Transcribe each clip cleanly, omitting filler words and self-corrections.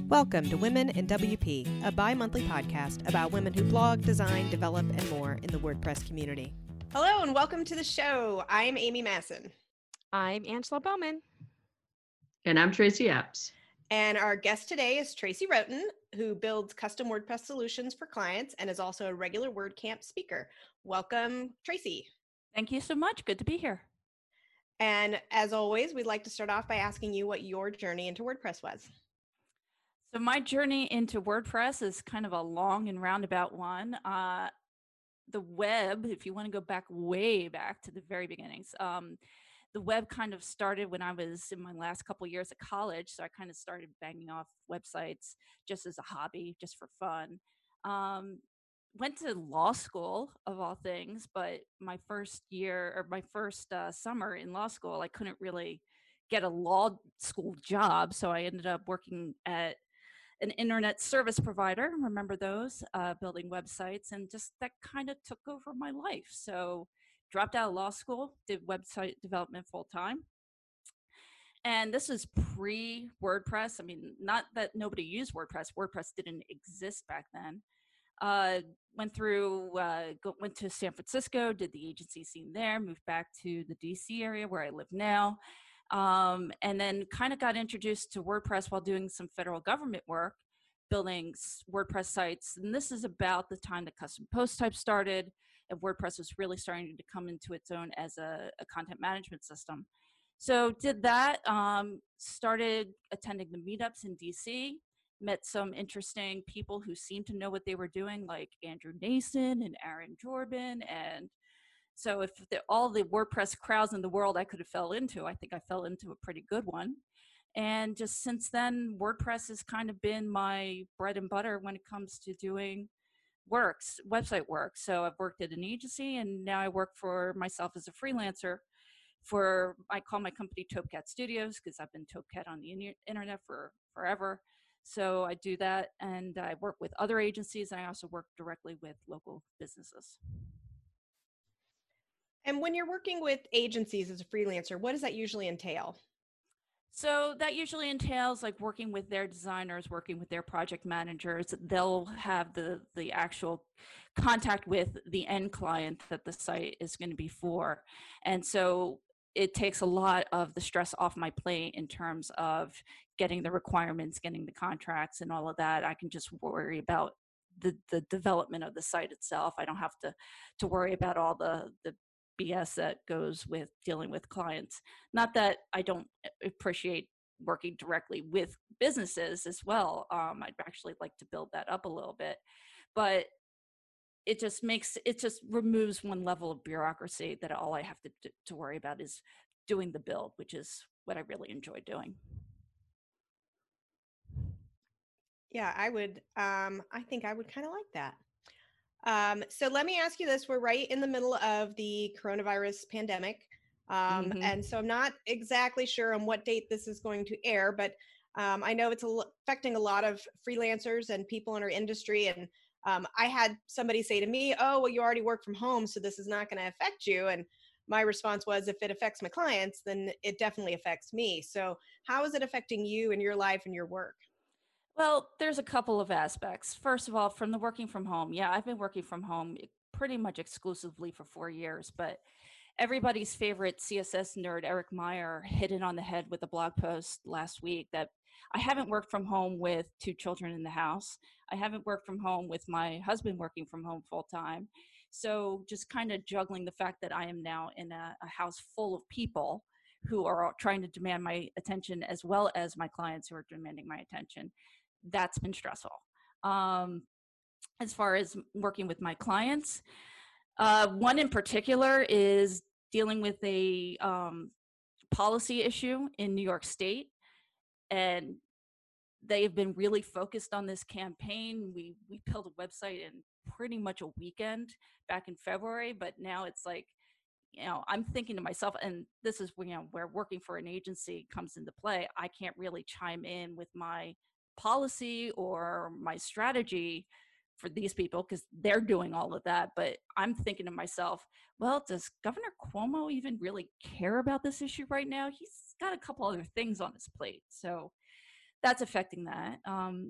Welcome to Women in WP, a bi-monthly podcast about women who blog, design, develop, and more in the WordPress community. Hello and welcome to the show. I'm Amy Masson. I'm Angela Bowman. And I'm Tracy Apps. And our guest today is Tracy Roten, who builds custom WordPress solutions for clients and is also a regular WordCamp speaker. Welcome, Tracy. Thank you so much. Good to be here. And as always, we'd like to start off by asking you what your journey into WordPress was. So my journey into WordPress is kind of a long and roundabout one. The web, if you want to go back way back to the very beginnings, the web kind of started when I was in my last couple of years at college. So I kind of started banging off websites just as a hobby, just for fun. Went to law school of all things, but my first year or my first summer in law school, I couldn't really get a law school job. So I ended up working at an internet service provider, remember those, building websites, and just that kind of took over my life. So dropped out of law school, did website development full time. And this is pre-WordPress. I mean, not that nobody used WordPress. WordPress didn't exist back then. Went to San Francisco, did the agency scene there, moved back to the DC area where I live now. And then kind of got introduced to WordPress while doing some federal government work, building WordPress sites. And this is about the time that custom post type started and WordPress was really starting to come into its own as a content management system. So did that, started attending the meetups in DC, met some interesting people who seemed to know what they were doing, like Andrew Nason and Aaron Jorbin. And so if all the WordPress crowds in the world I could have fell into, I think I fell into a pretty good one. And just since then, WordPress has kind of been my bread and butter when it comes to doing website work. So I've worked at an agency and now I work for myself as a freelancer I call my company Topecat Studios because I've been Topecat on the internet for forever. So I do that and I work with other agencies and I also work directly with local businesses. And when you're working with agencies as a freelancer, what does that usually entail? So that usually entails like working with their designers, working with their project managers. They'll have the actual contact with the end client that the site is going to be for. And so it takes a lot of the stress off my plate in terms of getting the requirements, getting the contracts and all of that. I can just worry about the development of the site itself. I don't have to worry about all the BS that goes with dealing with clients. Not that I don't appreciate working directly with businesses as well. I'd actually like to build that up a little bit, but it just removes one level of bureaucracy that all I have to worry about is doing the build, which is what I really enjoy doing. Yeah, I think I would kind of like that. So let me ask you this. We're right in the middle of the coronavirus pandemic. And so I'm not exactly sure on what date this is going to air, but I know it's affecting a lot of freelancers and people in our industry. And I had somebody say to me, oh, well, you already work from home, so this is not going to affect you. And my response was, if it affects my clients, then it definitely affects me. So how is it affecting you and your life and your work? Well, there's a couple of aspects. First of all, from the working from home. Yeah, I've been working from home pretty much exclusively for 4 years, but everybody's favorite CSS nerd, Eric Meyer, hit it on the head with a blog post last week that I haven't worked from home with 2 children in the house. I haven't worked from home with my husband working from home full time. So just kind of juggling the fact that I am now in a house full of people who are trying to demand my attention as well as my clients who are demanding my attention. That's been stressful. As far as working with my clients, one in particular is dealing with a policy issue in New York State, and they've been really focused on this campaign. We built a website in pretty much a weekend back in February, but now it's like, I'm thinking to myself, and this is where working for an agency comes into play. I can't really chime in with my policy or my strategy for these people because they're doing all of that. But I'm thinking to myself, well, does Governor Cuomo even really care about this issue right now? He's got a couple other things on his plate. So that's affecting that.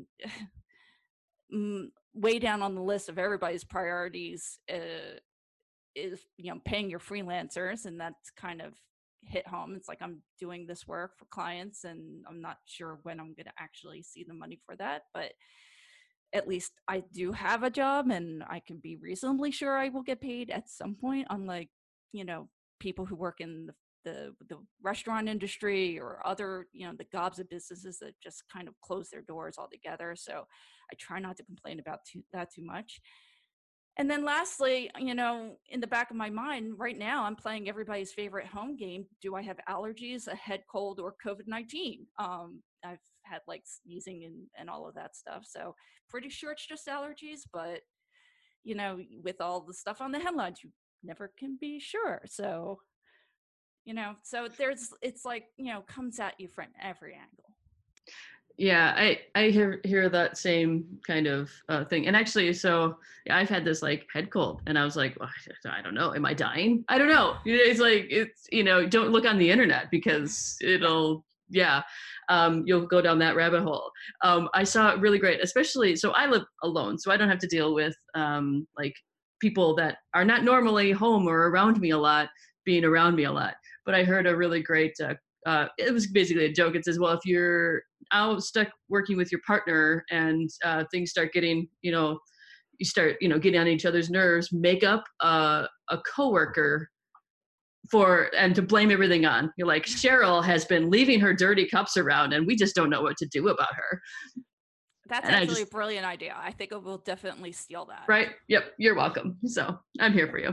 Way down on the list of everybody's priorities is, paying your freelancers, and that's kind of hit home. It's like, I'm doing this work for clients and I'm not sure when I'm going to actually see the money for that, but at least I do have a job and I can be reasonably sure I will get paid at some point, unlike, people who work in the restaurant industry or other, the gobs of businesses that just kind of close their doors altogether. So I try not to complain about that too much. And then lastly, in the back of my mind right now, I'm playing everybody's favorite home game. Do I have allergies, a head cold, or COVID-19? I've had like sneezing and all of that stuff. So pretty sure it's just allergies, but with all the stuff on the headlines, you never can be sure. So, so it's like, comes at you from every angle. Yeah, I hear that same kind of thing. And actually, so yeah, I've had this like head cold, and I was like, well, I don't know, am I dying? I don't know. It's like, don't look on the internet because it'll, you'll go down that rabbit hole. I saw it really great, especially, so I live alone, so I don't have to deal with like people that are not normally home or around me a lot, being around me a lot. But I heard a really great it was basically a joke. It says, well, if you're out stuck working with your partner and things start getting, you start, getting on each other's nerves, make up a coworker and to blame everything on. You're like, Cheryl has been leaving her dirty cups around and we just don't know what to do about her. That's actually a brilliant idea. I think I will definitely steal that. Right? Yep. You're welcome. So I'm here for you.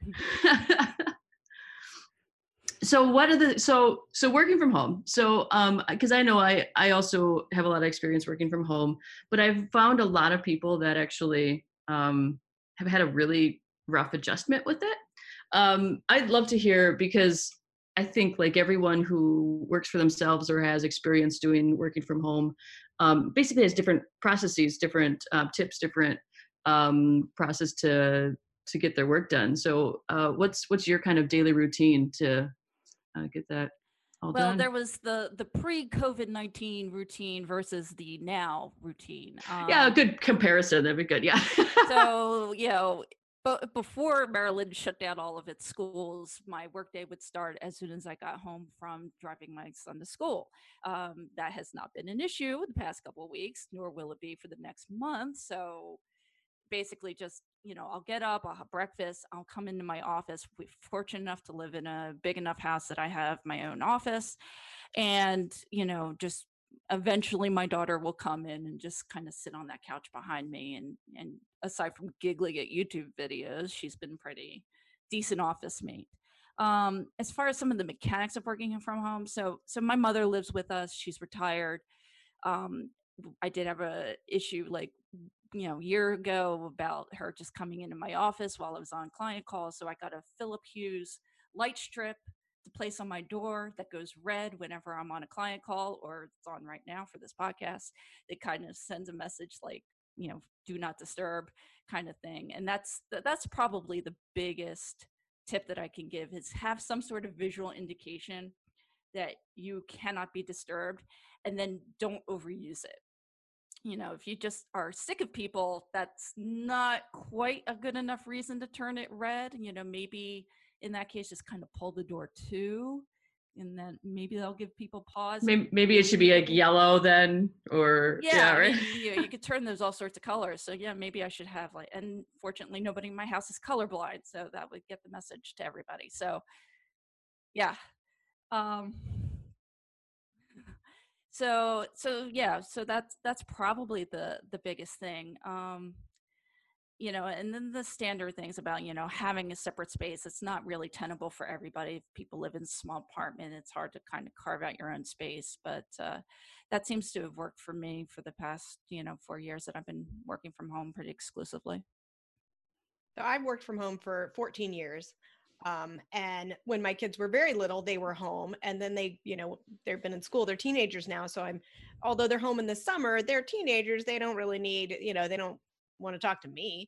So so working from home. So because I know I also have a lot of experience working from home, but I've found a lot of people that actually have had a really rough adjustment with it. I'd love to hear, because I think like everyone who works for themselves or has experience doing working from home basically has different processes, different tips, different process to get their work done. So what's your kind of daily routine to get that all done? Well, there was the pre-COVID-19 routine versus the now routine. Yeah, a good comparison. That'd be good. Yeah. So, but before Maryland shut down all of its schools, my workday would start as soon as I got home from driving my son to school. That has not been an issue the past couple of weeks, nor will it be for the next month. So basically just, I'll get up, I'll have breakfast, I'll come into my office. We're fortunate enough to live in a big enough house that I have my own office. And, just eventually my daughter will come in and just kind of sit on that couch behind me. And aside from giggling at YouTube videos, she's been pretty decent office mate. As far as some of the mechanics of working from home, so my mother lives with us, she's retired. I did have a issue like, year ago about her just coming into my office while I was on client calls. So I got a Philip Hughes light strip to place on my door that goes red whenever I'm on a client call, or it's on right now for this podcast. It kind of sends a message like, do not disturb kind of thing. And that's probably the biggest tip that I can give, is have some sort of visual indication that you cannot be disturbed, and then don't overuse it. If you just are sick of people, that's not quite a good enough reason to turn it red. Maybe in that case, just kind of pull the door to, and then maybe they'll give people pause. Maybe it should be like yellow then, or right. I mean, you could turn those all sorts of colors. So yeah, maybe I should have like, and fortunately nobody in my house is colorblind, so that would get the message to everybody. So yeah. So yeah, so that's probably the biggest thing. And then the standard things about, having a separate space. It's not really tenable for everybody. If people live in a small apartment, it's hard to kind of carve out your own space. But that seems to have worked for me for the past, 4 years that I've been working from home pretty exclusively. So I've worked from home for 14 years. And when my kids were very little, they were home, and then they've been in school, they're teenagers now. So although they're home in the summer, they're teenagers. They don't really need, they don't want to talk to me.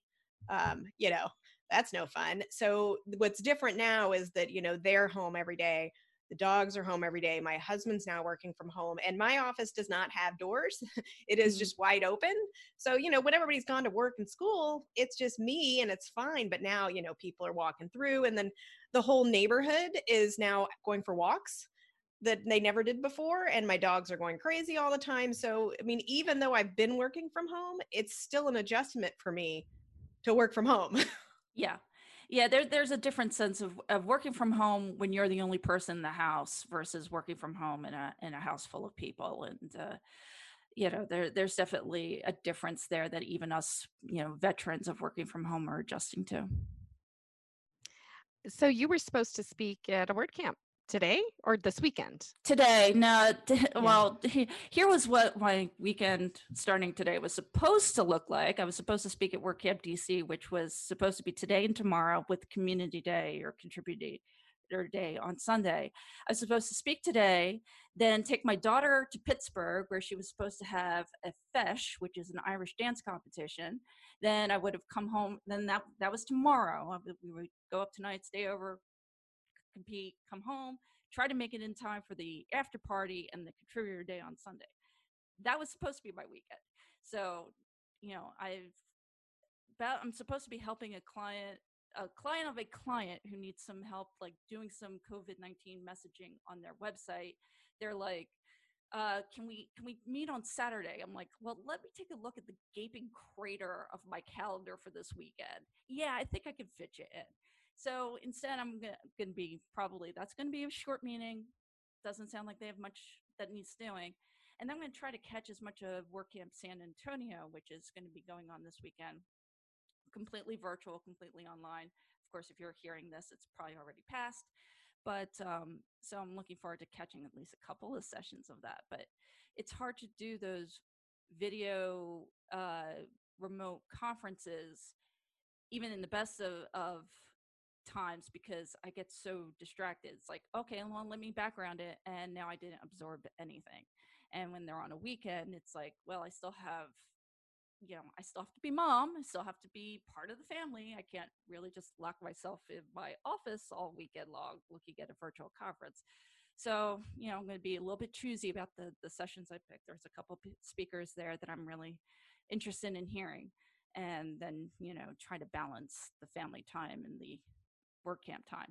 That's no fun. So what's different now is that, they're home every day. The dogs are home every day. My husband's now working from home, and my office does not have doors. It is just wide open. So, when everybody's gone to work and school, it's just me and it's fine. But now, people are walking through, and then the whole neighborhood is now going for walks that they never did before. And my dogs are going crazy all the time. So, I mean, even though I've been working from home, it's still an adjustment for me to work from home. Yeah. Yeah, there's a different sense of working from home when you're the only person in the house versus working from home in a house full of people. And there's definitely a difference there that even us, veterans of working from home are adjusting to. So you were supposed to speak at a WordCamp today or this weekend? Today, no. Well, here was what my weekend starting today was supposed to look like. I was supposed to speak at WordCamp DC, which was supposed to be today and tomorrow with Community Day or Contributor Day on Sunday. I was supposed to speak today, then take my daughter to Pittsburgh, where she was supposed to have a fesh, which is an Irish dance competition. Then I would have come home. Then that was tomorrow. We would go up tonight, stay over, compete, come home, try to make it in time for the after party and the Contributor Day on Sunday. That was supposed to be my weekend. So, I'm supposed to be helping a client of a client who needs some help, like doing some COVID-19 messaging on their website. They're like, can we meet on Saturday? I'm like, well, let me take a look at the gaping crater of my calendar for this weekend. Yeah, I think I can fit you in. So instead, I'm going to be that's going to be a short meeting. Doesn't sound like they have much that needs doing. And I'm going to try to catch as much of WordCamp San Antonio, which is going to be going on this weekend. Completely virtual, completely online. Of course, if you're hearing this, it's probably already passed. But so I'm looking forward to catching at least a couple of sessions of that. But it's hard to do those video remote conferences, even in the best of times, because I get so distracted. It's like, okay, well, let me background it, and now I didn't absorb anything. And when they're on a weekend, it's like, well, I still have to be mom. I still have to be part of the family. I can't really just lock myself in my office all weekend long looking at a virtual conference. So, I'm going to be a little bit choosy about the sessions I pick. There's a couple speakers there that I'm really interested in hearing. And then, try to balance the family time and the WordCamp time.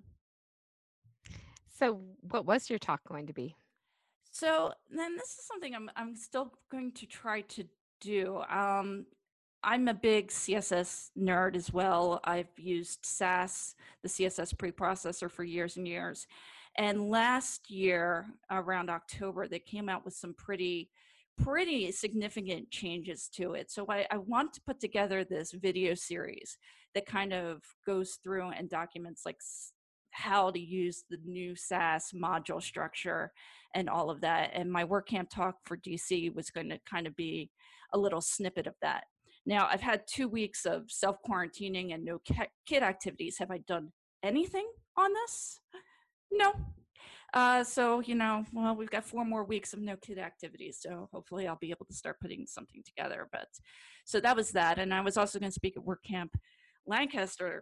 So what was your talk going to be? So then this is something I'm still going to try to do. I'm a big CSS nerd as well. I've used Sass, the CSS preprocessor, for years and years. And last year, around October, they came out with some pretty significant changes to it. So I want to put together this video series that kind of goes through and documents like how to use the new Sass module structure and all of that. And my WordCamp talk for DC was going to kind of be a little snippet of that. Now, I've had 2 weeks of self-quarantining and no kid activities. Have I done anything on this? No. So, well, we've got 4 more weeks of no kid activities. So hopefully I'll be able to start putting something together. But so that was that. And I was also going to speak at WordCamp Lancaster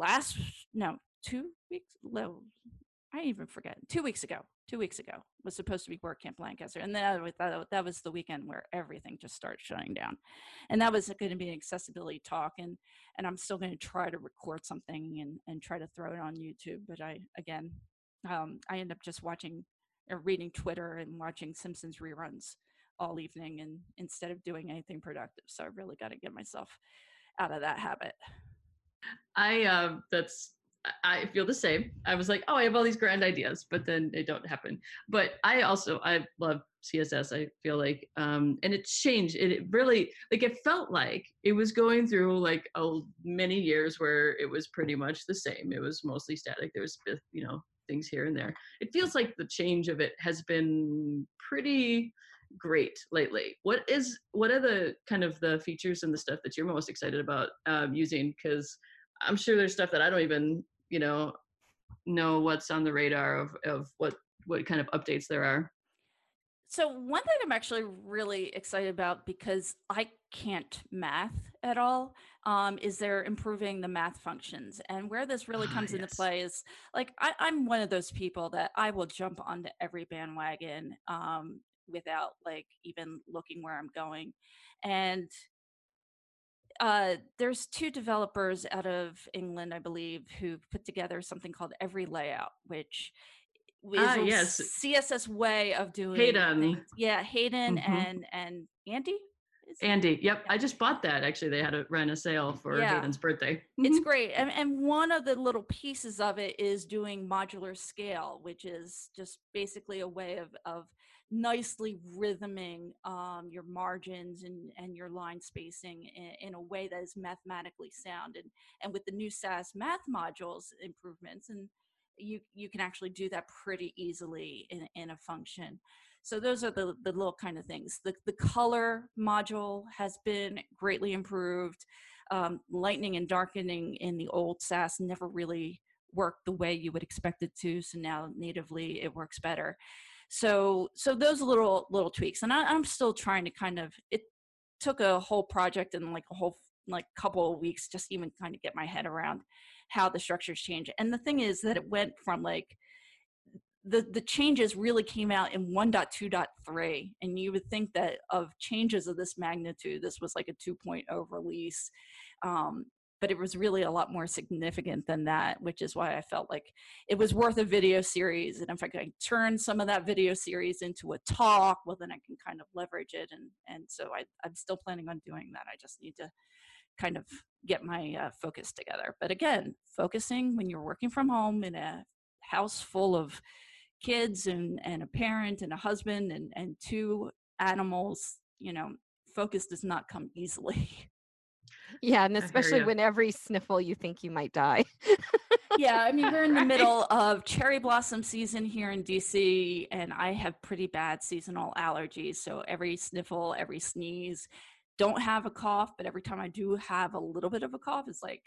2 weeks. No, I even forget. 2 weeks ago. 2 weeks ago was supposed to be WordCamp Lancaster. And that was the weekend where everything just started shutting down. And that was going to be an accessibility talk. And I'm still going to try to record something and try to throw it on YouTube. But I end up just watching or reading Twitter and watching Simpsons reruns all evening, and instead of doing anything productive. So I really got to get myself out of that habit. I feel the same. I was like, oh, I have all these grand ideas, but then they don't happen. But I love CSS. I feel like, and it's changed. It really, like, it felt like it was going through like many years where it was pretty much the same. It was mostly static. There was, things here and there. It feels like the change of it has been pretty great lately. What are the kind of the features and the stuff that you're most excited about using? Because I'm sure there's stuff that I don't even know what's on the radar of what kind of updates there are. So one thing I'm actually really excited about, because I can't math at all, is they're improving the math functions. And where this really Ah, comes into yes. play is, like, I'm one of those people that I will jump onto every bandwagon without like even looking where I'm going. And there's two developers out of England, I believe, who put together something called Every Layout, which is Ah, a yes. CSS way of doing Hayden. things. Yeah, Hayden Hmm. and Andy. Is it? Andy. Yep. Yeah. I just bought that. Actually, they had it run a sale for Yeah, Hayden's birthday. it's great. And one of the little pieces of it is doing modular scale, which is just basically a way of nicely rhythming your margins and your line spacing in a way that is mathematically sound. And with the new SAS math modules improvements, and you can actually do that pretty easily in a function. So those are the little kind of things. The color module has been greatly improved. Lightening and darkening in the old SAS never really worked the way you would expect it to. So now natively it works better. So those little tweaks, and I'm still trying to kind of. It took a whole project and like a whole like couple of weeks just even kind of get my head around how the structures change. And the thing is that it went from like the changes really came out in 1.2.3, and you would think that of changes of this magnitude, this was like a 2.0 release, but it was really a lot more significant than that, which is why I felt like it was worth a video series. And if I could turn some of that video series into a talk, well, then I can kind of leverage it. And so I'm still planning on doing that. I just need to kind of get my focus together. But again, focusing when you're working from home in a house full of kids and a parent and a husband and two animals, focus does not come easily. Yeah, and I hear especially you. when every sniffle you think you might die. Yeah, I mean, we're in the Right? middle of cherry blossom season here in DC, and I have pretty bad seasonal allergies. So every sniffle, every sneeze, don't have a cough, but every time I do have a little bit of a cough, it's like,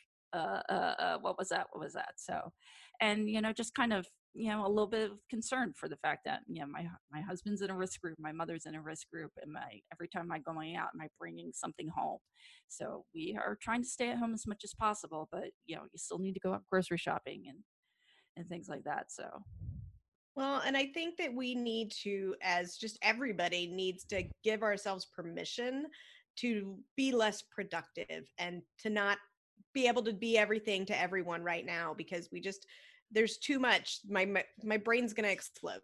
what was that? What was that? So, and just kind of, a little bit of concern for the fact that my husband's in a risk group, my mother's in a risk group, and every time I'm going out, am I bringing something home? So we are trying to stay at home as much as possible, but you still need to go out grocery shopping and things like that. So Well, and I think that we need to, as just everybody needs to give ourselves permission to be less productive and to not be able to be everything to everyone right now, because there's too much. My brain's going to explode.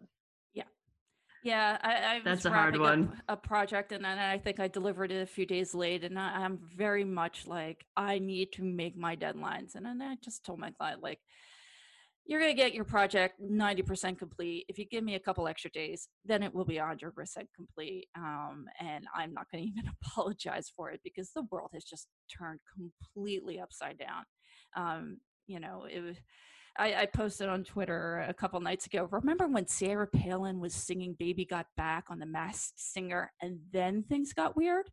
yeah, I That's was a hard wrapping up one. a project, and then I think I delivered it a few days late, and I'm very much like, I need to make my deadlines. And then I just told my client, like, you're going to get your project 90% complete. If you give me a couple extra days, then it will be 100% complete. And I'm not going to even apologize for it, because the world has just turned completely upside down. It was, I posted on Twitter a couple nights ago. Remember when Sarah Palin was singing Baby Got Back on The Masked Singer, and then things got weird?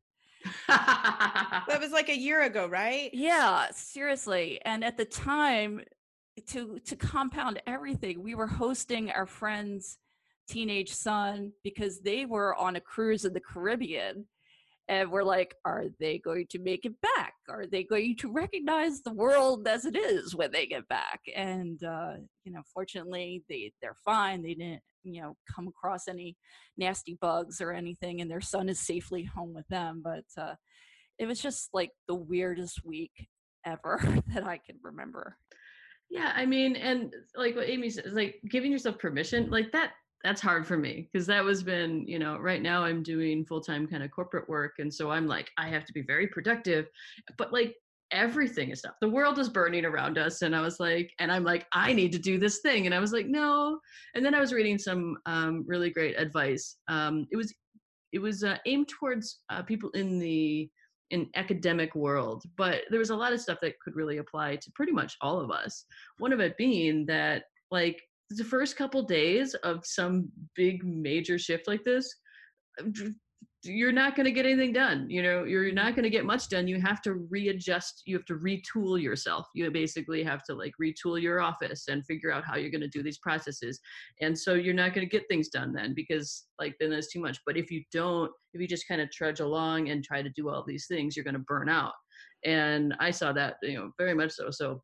That was like a year ago, right? Yeah, seriously. And at the time, to compound everything, we were hosting our friend's teenage son because they were on a cruise in the Caribbean. And we're like, are they going to make it back? Are they going to recognize the world as it is when they get back? And fortunately, they're fine. They didn't, come across any nasty bugs or anything, and their son is safely home with them. But it was just like the weirdest week ever that I can remember. Yeah, I mean, and like what Amy said, like giving yourself permission, like that's hard for me, because that was been, right now I'm doing full-time kind of corporate work. And so I'm like, I have to be very productive, but like everything is stuff. The world is burning around us. And I'm like, I need to do this thing. And I was like, no. And then I was reading some really great advice. It was aimed towards people in academic world, but there was a lot of stuff that could really apply to pretty much all of us. One of it being that, like, the first couple days of some big major shift like this, you're not going to get anything done. You're not going to get much done. You have to readjust. You have to retool yourself. You basically have to like retool your office and figure out how you're going to do these processes. And so you're not going to get things done then, because like then there's too much. But if you just kind of trudge along and try to do all these things, you're going to burn out. And I saw that, very much so. So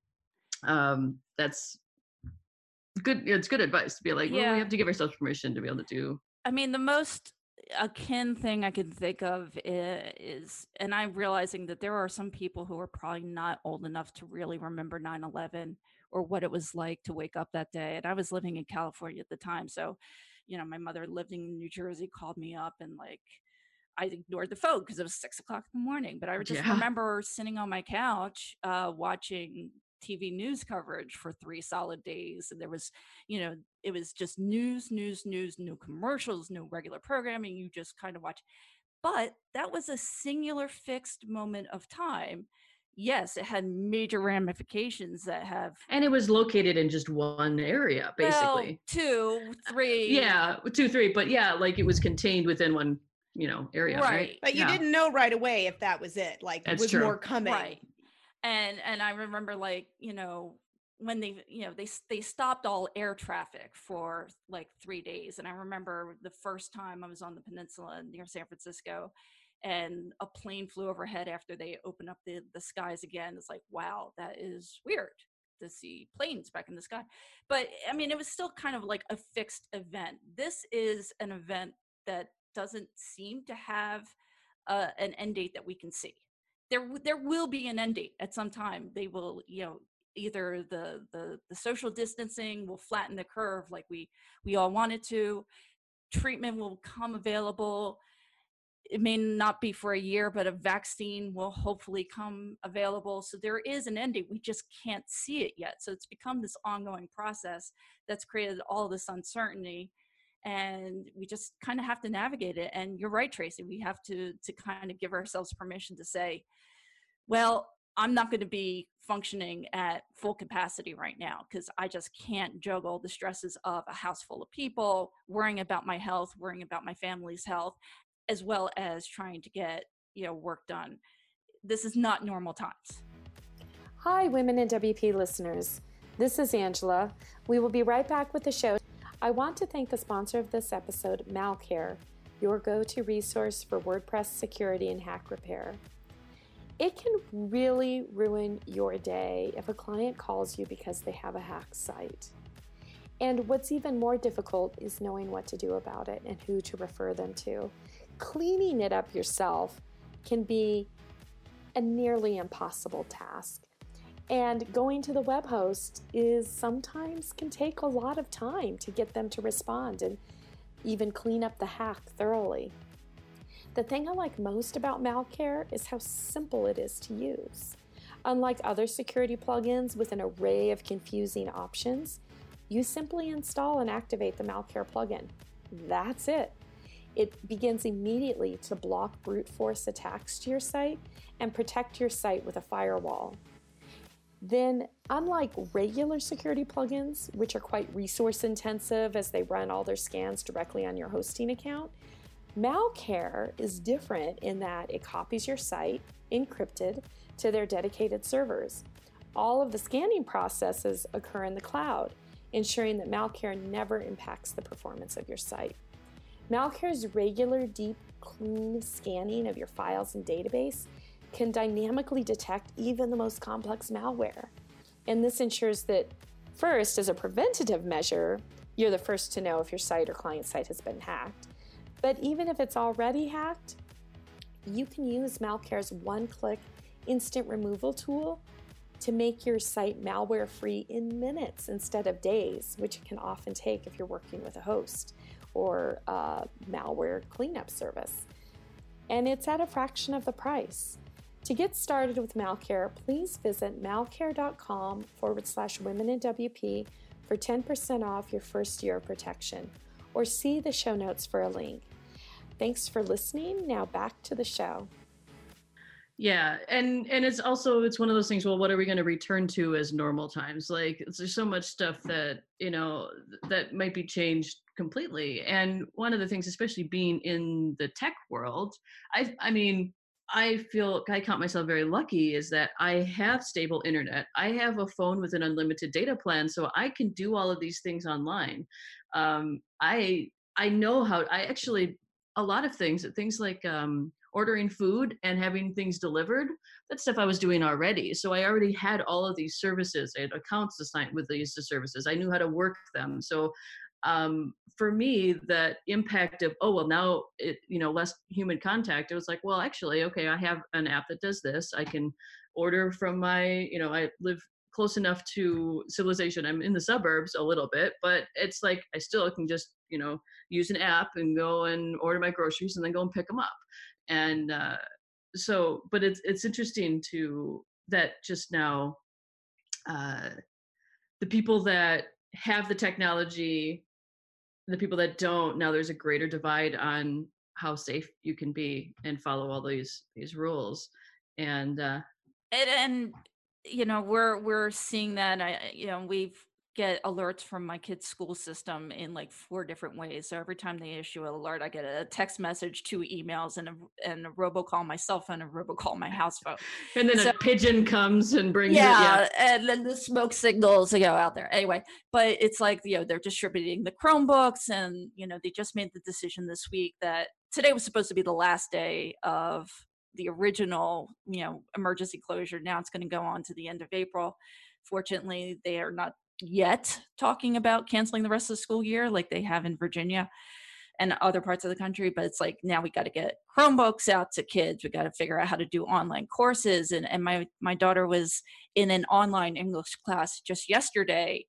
that's good. It's good advice to be like, well, we have to give ourselves permission to be able to do. I mean, the most akin thing I can think of is, and I'm realizing that there are some people who are probably not old enough to really remember 9/11 or what it was like to wake up that day. And I was living in California at the time. So, my mother living in New Jersey called me up, and like, I ignored the phone because it was 6 o'clock in the morning. But I just remember sitting on my couch watching TV news coverage for 3 solid days. And there was, it was just news, new commercials, no regular programming. You just kind of watch. But that was a singular fixed moment of time. Yes, it had major ramifications that have. And it was located in just one area, basically. Well, 2, 3. Yeah, 2, 3. But yeah, like it was contained within one, area. Right. But you didn't know right away if that was it. Like That's it was true. more coming. Right. And I remember like, when they stopped all air traffic for like 3 days. And I remember the first time I was on the peninsula near San Francisco and a plane flew overhead after they opened up the skies again. It's like, wow, that is weird to see planes back in the sky. But I mean, it was still kind of like a fixed event. This is an event that doesn't seem to have an end date that we can see. There will be an end date at some time. They will, either the social distancing will flatten the curve like we all want it to. Treatment will come available. It may not be for a year, but a vaccine will hopefully come available. So there is an end date. We just can't see it yet. So it's become this ongoing process that's created all this uncertainty. And we just kind of have to navigate it. And you're right, Tracy, we have to kind of give ourselves permission to say, well, I'm not going to be functioning at full capacity right now because I just can't juggle the stresses of a house full of people, worrying about my health, worrying about my family's health, as well as trying to get, work done. This is not normal times. Hi, Women in WP listeners. This is Angela. We will be right back with the show. I want to thank the sponsor of this episode, Malcare, your go-to resource for WordPress security and hack repair. It can really ruin your day if a client calls you because they have a hacked site. And what's even more difficult is knowing what to do about it and who to refer them to. Cleaning it up yourself can be a nearly impossible task. And going to the web host sometimes can take a lot of time to get them to respond and even clean up the hack thoroughly. The thing I like most about Malcare is how simple it is to use. Unlike other security plugins with an array of confusing options, you simply install and activate the Malcare plugin. That's it. It begins immediately to block brute force attacks to your site and protect your site with a firewall. Then, unlike regular security plugins, which are quite resource intensive as they run all their scans directly on your hosting account, Malcare is different in that it copies your site, encrypted, to their dedicated servers. All of the scanning processes occur in the cloud, ensuring that Malcare never impacts the performance of your site. Malcare's regular, deep, clean scanning of your files and database can dynamically detect even the most complex malware. And this ensures that, first, as a preventative measure, you're the first to know if your site or client site has been hacked. But even if it's already hacked, you can use Malcare's one-click instant removal tool to make your site malware-free in minutes instead of days, which it can often take if you're working with a host or a malware cleanup service. And it's at a fraction of the price. To get started with Malcare, please visit malcare.com/womeninwp for 10% off your first year of protection, or see the show notes for a link. Thanks for listening. Now back to the show. Yeah, and it's also, it's one of those things, well, what are we going to return to as normal times? Like there's so much stuff that, that might be changed completely. And one of the things, especially being in the tech world, I mean, I feel I count myself very lucky is that I have stable internet. I have a phone with an unlimited data plan, so I can do all of these things online. I know how I actually, a lot of things like ordering food and having things delivered, that's stuff I was doing already. So I already had all of these services. I had accounts assigned with these services. I knew how to work them. So for me, that impact of, oh, well, now less human contact, it was like, well, actually, okay, I have an app that does this. I can order from I live close enough to civilization. I'm in the suburbs a little bit, but it's like I still can just use an app and go and order my groceries and then go and pick them up. And but it's interesting to that just now the people that have the technology, the people that don't, now there's a greater divide on how safe you can be and follow all these rules. And we're seeing that. We've get alerts from my kid's school system in like 4 different ways. So every time they issue an alert, I get a text message, 2 emails, and a robocall my cell phone, and a robocall my house phone. And then a pigeon comes and brings and then the smoke signals go out there. Anyway, but it's like, they're distributing the Chromebooks, and they just made the decision this week that today was supposed to be the last day of the original, emergency closure. Now it's going to go on to the end of April. Fortunately, they are not yet talking about canceling the rest of the school year like they have in Virginia and other parts of the country, but it's like, now we got to get Chromebooks out to kids. We got to figure out how to do online courses. And my daughter was in an online English class just yesterday,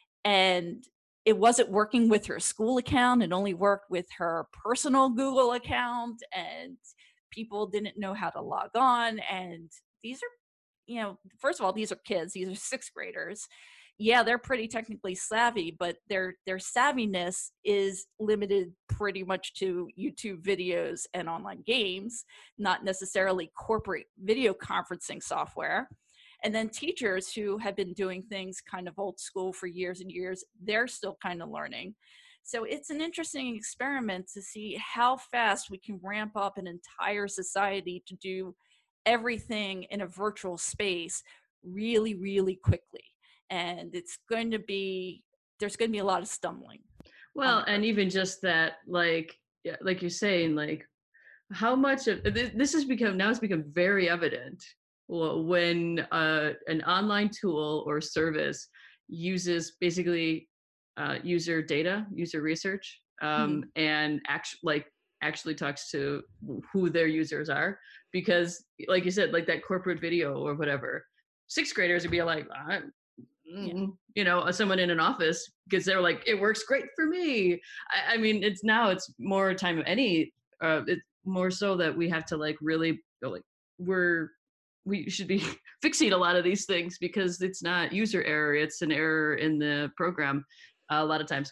and it wasn't working with her school account. It only worked with her personal Google account, and people didn't know how to log on. And these are, first of all, these are kids. These are 6th graders. Yeah, they're pretty technically savvy, but their savviness is limited pretty much to YouTube videos and online games, not necessarily corporate video conferencing software. And then teachers who have been doing things kind of old school for years and years, they're still kind of learning. So it's an interesting experiment to see how fast we can ramp up an entire society to do everything in a virtual space really, really quickly. And there's going to be a lot of stumbling. Well, and even just that, like you're saying, like how much of this has become, it's become very evident when an online tool or service uses basically user data, user research, and actually talks to who their users are. Because like you said, like that corporate video or whatever, 6th graders would be like, someone in an office, because they're like, it works great for me. I mean, it's more time of any, it's more so that we have to like really like we should be fixing a lot of these things, because it's not user error, it's an error in the program a lot of times.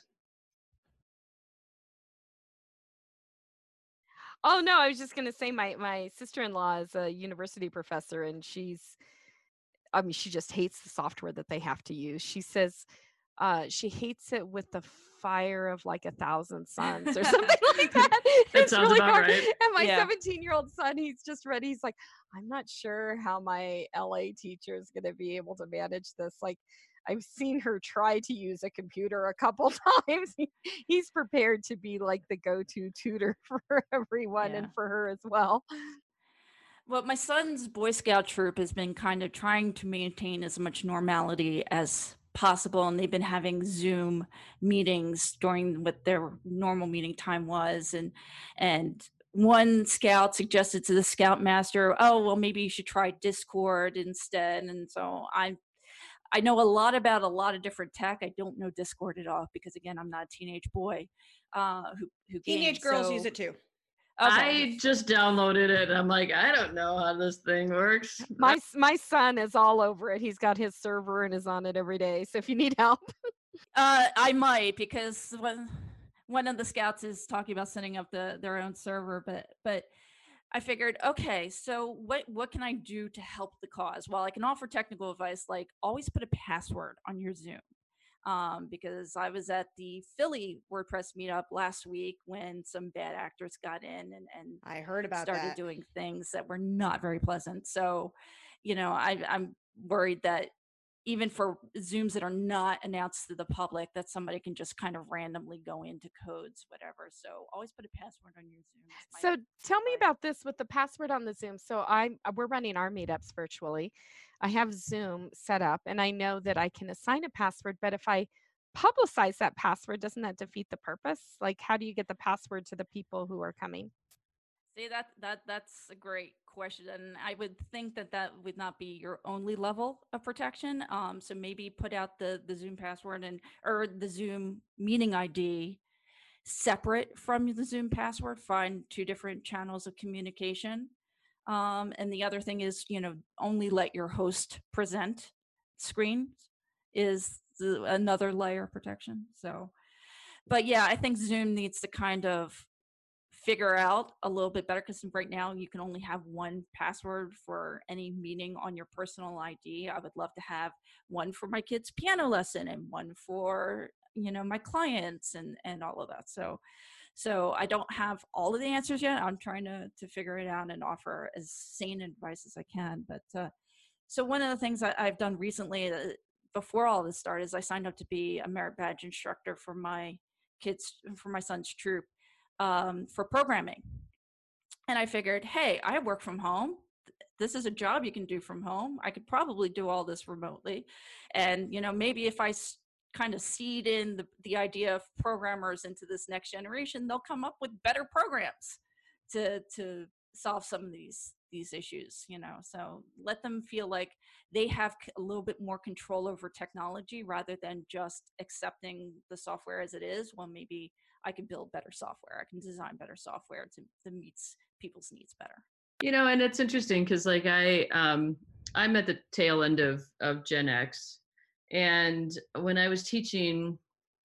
Oh no, I was just gonna say my sister-in-law is a university professor, and she just hates the software that they have to use. She says she hates it with the fire of like 1,000 suns or something like that. That sounds really about hard. Right. And my 17-year-old son, he's just ready. He's like, I'm not sure how my LA teacher is going to be able to manage this. Like, I've seen her try to use a computer a couple times. He's prepared to be like the go-to tutor for everyone and for her as well. Well, my son's Boy Scout troop has been kind of trying to maintain as much normality as possible, and they've been having Zoom meetings during what their normal meeting time was, and one scout suggested to the scoutmaster, oh, well, maybe you should try Discord instead. And so I know a lot about a lot of different tech. I don't know Discord at all, because again, I'm not a teenage boy who teenage girls use it too. Okay. I just downloaded it. I'm like, I don't know how this thing works. My son is all over it. He's got his server and is on it every day. So if you need help, I might, because one of the scouts is talking about setting up their own server. But I figured, okay, so what can I do to help the cause? Well, I can offer technical advice, like always put a password on your Zoom. Because I was at the Philly WordPress meetup last week when some bad actors got in and I heard about started that. doing things that were not very pleasant. So, I'm worried that even for Zooms that are not announced to the public, that somebody can just kind of randomly go into codes, whatever. So always put a password on your Zoom. So tell me about this with the password on the Zoom. So we're running our meetups virtually. I have Zoom set up and I know that I can assign a password, but if I publicize that password, doesn't that defeat the purpose? Like, how do you get the password to the people who are coming? See, that's a great question, and I would think that that would not be your only level of protection. So maybe put out the Zoom password or the Zoom meeting ID separate from the Zoom password. Find two different channels of communication. And the other thing is, only let your host present screens is another layer of protection. So, but yeah, I think Zoom needs to kind of figure out a little bit better, because right now you can only have one password for any meeting on your personal ID. I would love to have one for my kids' piano lesson and one for my clients and all of that. So I don't have all of the answers yet. I'm trying to figure it out and offer as sane advice as I can. But so one of the things I've done recently, before all this started, is I signed up to be a merit badge instructor for my son's troop, for programming. And I figured, hey, I work from home. This is a job you can do from home. I could probably do all this remotely. And, maybe if I kind of seed in the idea of programmers into this next generation, they'll come up with better programs to solve some of these issues. So let them feel like they have a little bit more control over technology rather than just accepting the software as it is. Well, maybe I can build better software. I can design better software that meets people's needs better. And it's interesting because like I'm at the tail end of Gen X, and when I was teaching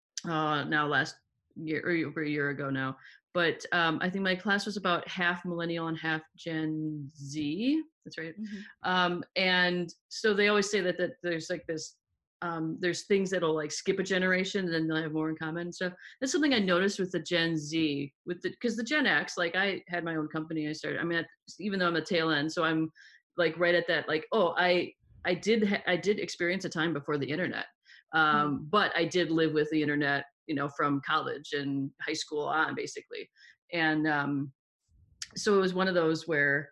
now last year or over a year ago now, but I think my class was about half millennial and half Gen Z. That's right. Mm-hmm. And so they always say that there's like this, there's things that'll like skip a generation and then they'll have more in common and stuff. That's something I noticed with the Gen Z, because the Gen X, like I had my own company. I started, even though I'm a tail end, so I'm like right at that, like, oh, I did experience a time before the internet. But I did live with the internet, from college and high school on, basically. And so it was one of those where,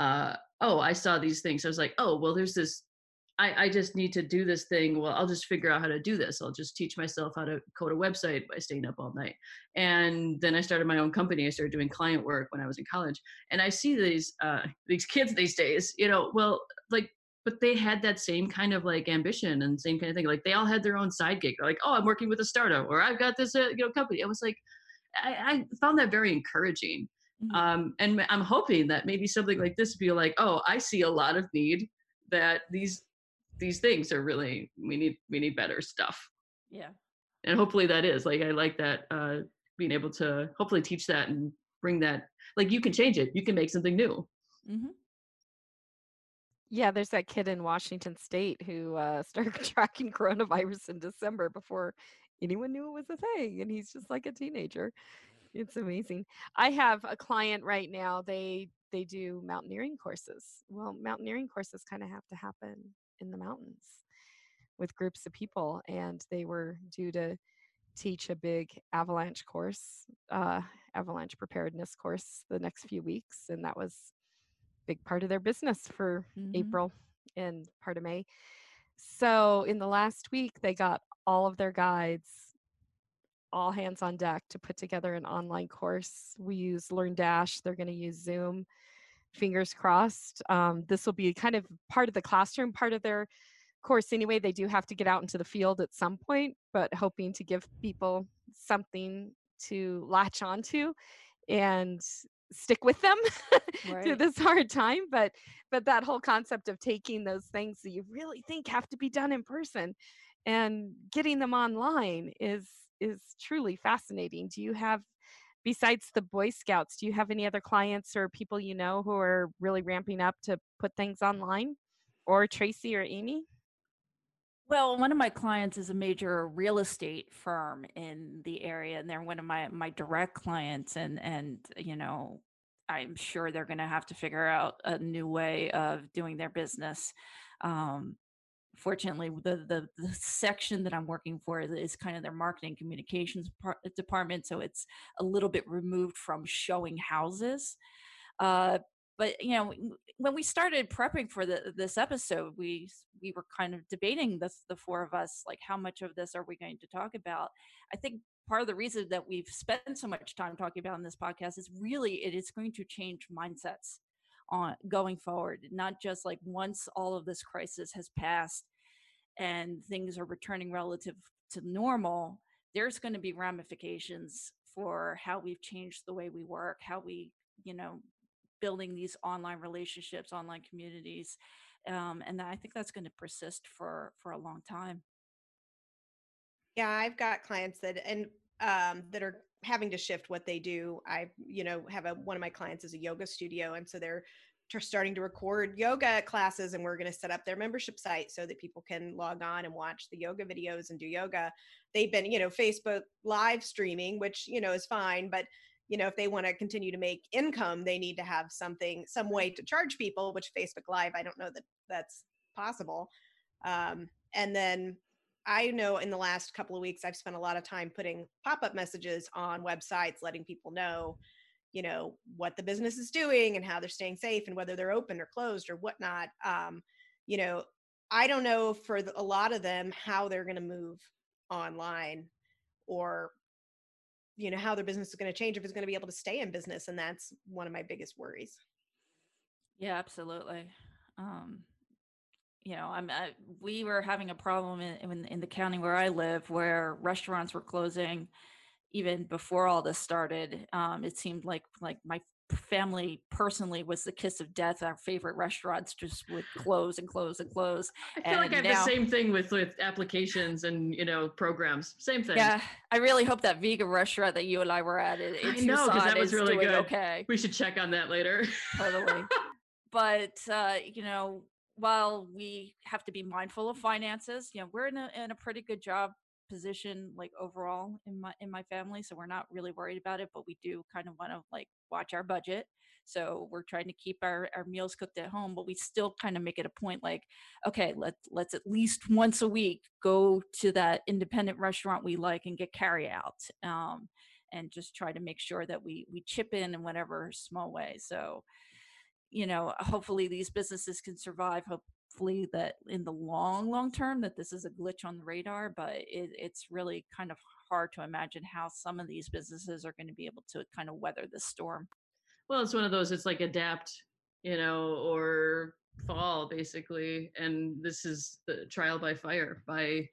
I saw these things. I was like, oh, well, there's this, I just need to do this thing. Well, I'll just figure out how to do this. I'll just teach myself how to code a website by staying up all night. And then I started my own company. I started doing client work when I was in college. And I see these kids these days, but they had that same kind of like ambition and same kind of thing. Like they all had their own side gig. They're like, oh, I'm working with a startup, or I've got this, company. It was like, I found that very encouraging. Mm-hmm. And I'm hoping that maybe something like this would be like, oh, I see a lot of need, that these things are really, we need better stuff. Yeah. And hopefully that is like, I like that, being able to hopefully teach that and bring that, like, you can change it. You can make something new. Mm-hmm. Yeah, there's that kid in Washington State who started tracking coronavirus in December before anyone knew it was a thing. And he's just like a teenager. It's amazing. I have a client right now. They do mountaineering courses. Well, mountaineering courses kind of have to happen in the mountains with groups of people. And they were due to teach a big avalanche course, avalanche preparedness course the next few weeks. And that was big part of their business for April and part of May. So in the last week, they got all of their guides, all hands on deck to put together an online course. We use LearnDash. They're going to use Zoom. Fingers crossed. This will be kind of part of the classroom, part of their course anyway. They do have to get out into the field at some point, but hoping to give people something to latch onto and stick with them through this hard time. But that whole concept of taking those things that you really think have to be done in person and getting them online is truly fascinating. Do you have besides the Boy Scouts, do you have any other clients or people you know who are really ramping up to put things online? Or Tracy or Amy? Well, one of my clients is a major real estate firm in the area, and they're one of my direct clients, and I'm sure they're going to have to figure out a new way of doing their business. Um, Fortunately, the section that I'm working for is kind of their marketing communications department, so it's a little bit removed from showing houses. Uh, but when we started prepping for this episode, we were kind of debating the four of us, like how much of this are we going to talk about. I think part of the reason that we've spent so much time talking about in this podcast is really it is going to change mindsets on going forward, not just like once all of this crisis has passed and things are returning relative to normal. There's going to be ramifications for how we've changed the way we work, how we building these online relationships, online communities, and I think that's going to persist for a long time. Yeah, I've got clients that are having to shift what they do. I have one of my clients is a yoga studio, and so they're starting to record yoga classes, and we're going to set up their membership site so that people can log on and watch the yoga videos and do yoga. They've been Facebook live streaming, which is fine, but if they want to continue to make income, they need to have some way to charge people, which Facebook Live, I don't know that that's possible. And then I know in the last couple of weeks, I've spent a lot of time putting pop-up messages on websites, letting people know, what the business is doing and how they're staying safe and whether they're open or closed or whatnot. I don't know for a lot of them how they're going to move online, or how their business is going to change, if it's going to be able to stay in business. And that's one of my biggest worries. Yeah, absolutely. We were having a problem in the county where I live, where restaurants were closing even before all this started. It seemed like my family personally was the kiss of death. Our favorite restaurants just would close and close and close. I feel like I have the same thing with applications and programs. Same thing. Yeah, I really hope that vegan restaurant that you and I were at in I know, because that was really good. Okay, we should check on that later. Totally. But while we have to be mindful of finances, we're in a pretty good job position, like overall in my family, so we're not really worried about it, but we do kind of want to like watch our budget. So we're trying to keep our meals cooked at home, but we still kind of make it a point, like, okay, let's at least once a week go to that independent restaurant we like and get carry out, and just try to make sure that we chip in whatever small way. So hopefully these businesses can survive. Hopefully that in the long term that this is a glitch on the radar, but it's really kind of hard to imagine how some of these businesses are going to be able to kind of weather this storm. Well, it's one of those, it's like adapt, or fall basically. And this is the trial by fire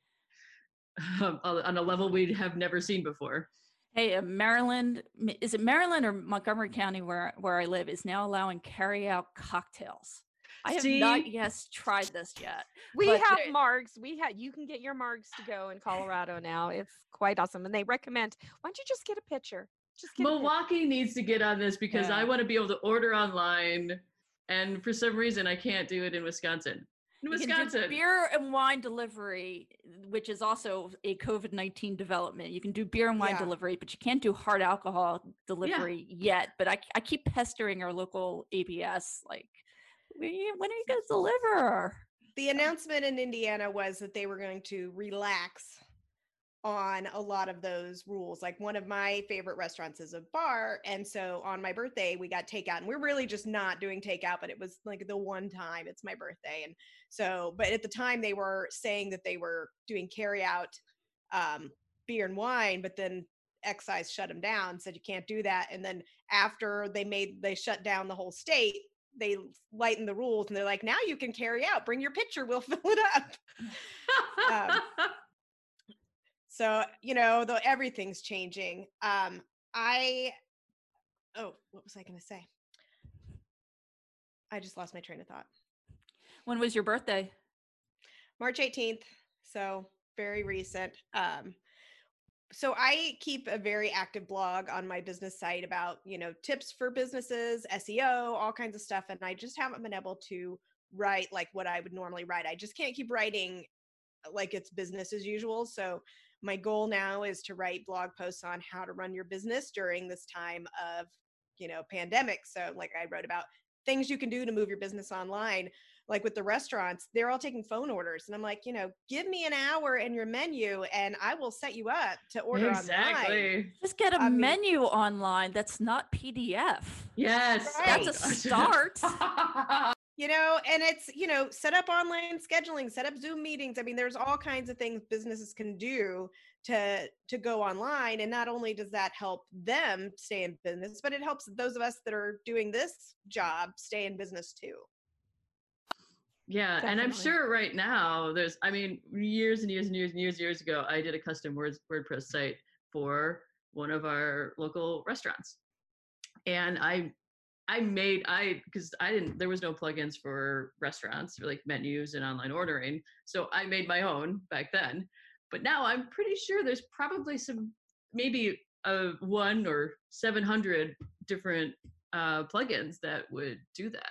on a level we have never seen before. Hey, Maryland, is it Maryland or Montgomery County where I live is now allowing carry out cocktails. I have not tried this yet. We have margs. You can get your margs to go in Colorado now. It's quite awesome. And they recommend, why don't you just get a pitcher? Milwaukee needs to get on this, because I want to be able to order online, and for some reason I can't do it in Wisconsin. You can do beer and wine delivery, which is also a COVID-19 development. You can do beer and wine delivery, but you can't do hard alcohol delivery yet. But I keep pestering our local ABS, like, when are you guys deliver? The announcement in Indiana was that they were going to relax on a lot of those rules. Like, one of my favorite restaurants is a bar, and so on my birthday we got takeout, and we're really just not doing takeout, but it was like the one time it's my birthday. And so, but at the time they were saying that they were doing carry out beer and wine, but then excise shut them down, said you can't do that. And then after they shut down the whole state, they lightened the rules, and they're like, now you can carry out, bring your pitcher, we'll fill it up. So, though everything's changing. What was I going to say? I just lost my train of thought. When was your birthday? March 18th. So very recent. So I keep a very active blog on my business site about, tips for businesses, SEO, all kinds of stuff. And I just haven't been able to write like what I would normally write. I just can't keep writing like it's business as usual. So my goal now is to write blog posts on how to run your business during this time of, pandemic. So like I wrote about things you can do to move your business online. Like with the restaurants, they're all taking phone orders. And I'm like, give me an hour and your menu and I will set you up to order online. Just get a menu online that's not PDF. Yes. Right. That's a start. And it's, set up online scheduling, set up Zoom meetings. I mean, there's all kinds of things businesses can do to go online. And not only does that help them stay in business, but it helps those of us that are doing this job stay in business too. Yeah. Definitely. And I'm sure right now years and years ago, I did a custom WordPress site for one of our local restaurants. And there was no plugins for restaurants for like menus and online ordering. So I made my own back then. But now I'm pretty sure there's probably maybe 1 or 700 different plugins that would do that.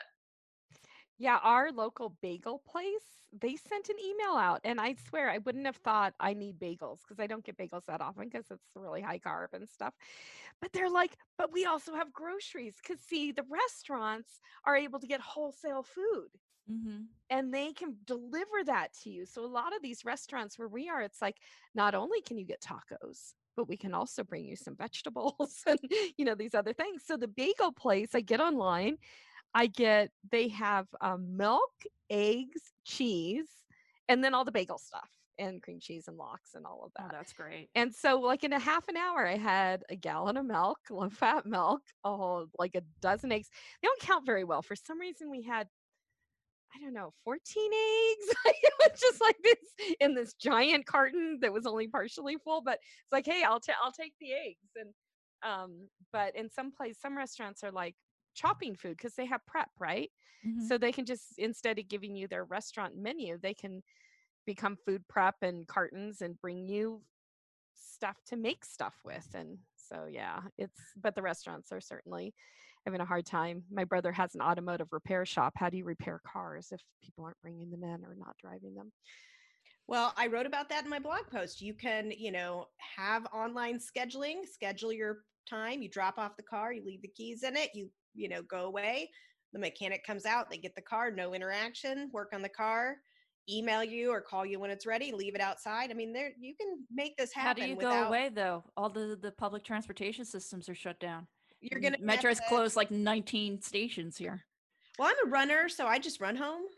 Yeah, our local bagel place, they sent an email out, and I swear I wouldn't have thought I need bagels because I don't get bagels that often because it's really high carb and stuff. But they're like, but we also have groceries because see, the restaurants are able to get wholesale food. Mm-hmm. And they can deliver that to you. So a lot of these restaurants where we are, it's like, not only can you get tacos, but we can also bring you some vegetables and, these other things. So the bagel place, I get online, they have milk, eggs, cheese, and then all the bagel stuff and cream cheese and lox and all of that. Oh, that's great. And so like in a half an hour, I had a gallon of milk, low fat milk, like a dozen eggs. They don't count very well. For some reason we had, I don't know, 14 eggs. It was just like this in this giant carton that was only partially full, but it's like, hey, I'll take the eggs. And but in some restaurants are like chopping food because they have prep, right? Mm-hmm. So they can just, instead of giving you their restaurant menu, they can become food prep and cartons and bring you stuff to make stuff with. And so yeah, but the restaurants are certainly having a hard time. My brother has an automotive repair shop. How do you repair cars if people aren't bringing them in or not driving them? Well, I wrote about that in my blog post. You can, have online scheduling, schedule your time, you drop off the car, you leave the keys in it, you go away. The mechanic comes out, they get the car, no interaction, work on the car, email you or call you when it's ready, leave it outside. I mean, you can make this happen. How do you go away though? All the public transportation systems are shut down. You're going to Metro's closed like 19 stations here. Well, I'm a runner, so I just run home.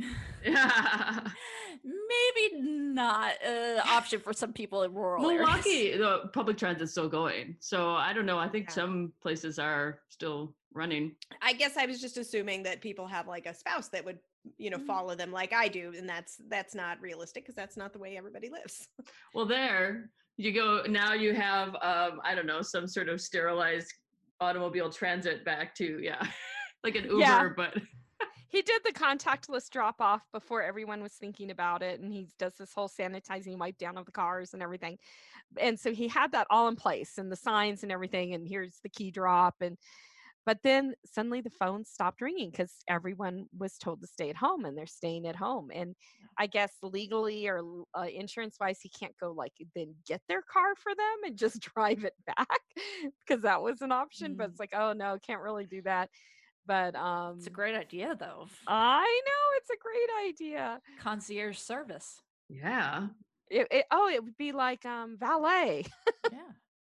Maybe not an option for some people in rural areas. Milwaukee, the public transit's still going. So I don't know. I think some places are still running. I guess I was just assuming that people have like a spouse that would, follow them like I do. And that's not realistic because that's not the way everybody lives. Well, there you go. Now you have, I don't know, some sort of sterilized automobile transit back to, like an Uber, but... He did the contactless drop off before everyone was thinking about it. And he does this whole sanitizing wipe down of the cars and everything. And so he had that all in place and the signs and everything. And here's the key drop. But then suddenly the phone stopped ringing because everyone was told to stay at home and they're staying at home. And I guess legally or insurance wise, he can't go like then get their car for them and just drive it back because that was an option. But it's like, oh no, can't really do that. But it's a great idea though. I know it's a great idea. Concierge service. Yeah. It would be like valet. Yeah.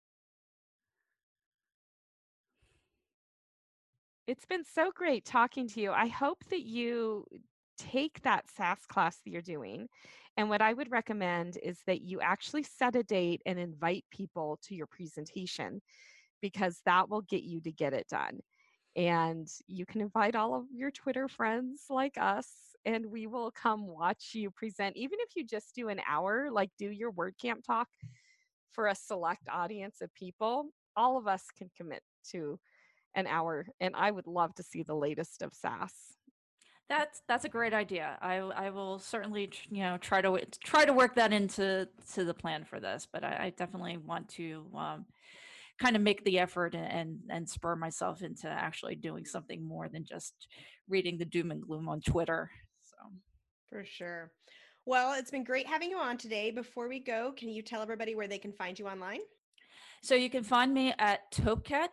It's been so great talking to you. I hope that you take that SAS class that you're doing. And what I would recommend is that you actually set a date and invite people to your presentation because that will get you to get it done. And you can invite all of your Twitter friends like us, and we will come watch you present. Even if you just do an hour, like do your WordCamp talk for a select audience of people, all of us can commit to an hour. And I would love to see the latest of SAS. That's a great idea. I will certainly try to work that into the plan for this. But I definitely want to kind of make the effort and spur myself into actually doing something more than just reading the doom and gloom on Twitter. So for sure. Well, it's been great having you on today. Before we go, can you tell everybody where they can find you online? So you can find me at Taupecat,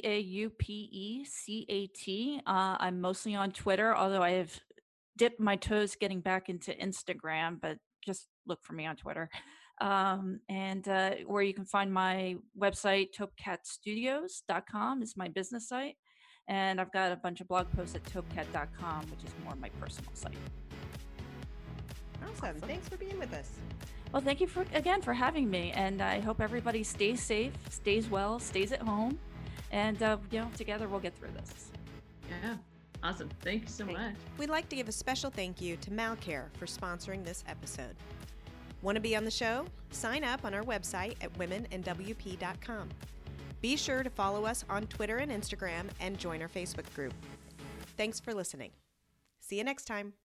Taupecat. I'm mostly on Twitter, although I have dipped my toes getting back into Instagram, but just look for me on Twitter. And where you can find my website, taupecatstudios.com is my business site. And I've got a bunch of blog posts at taupecat.com, which is more my personal site. Awesome. Thanks for being with us. Well, thank you again for having me, and I hope everybody stays safe, stays well, stays at home, and together we'll get through this. Yeah, awesome. Thank you so much. We'd like to give a special thank you to Malcare for sponsoring this episode. Want to be on the show? Sign up on our website at womennwp.com. Be sure to follow us on Twitter and Instagram and join our Facebook group. Thanks for listening. See you next time.